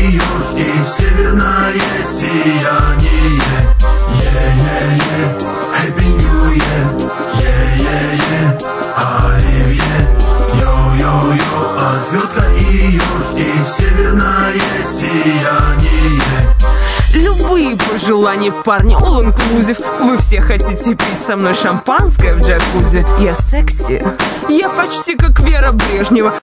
юг и северное сияние. Happy New Year, Оливье, йо-йо-йо, отвертка и юг и северное сияние. Любые пожелания, парни, all inclusive. Вы все хотите пить со мной шампанское в джакузи. Я секси, я почти как Вера Брежнева.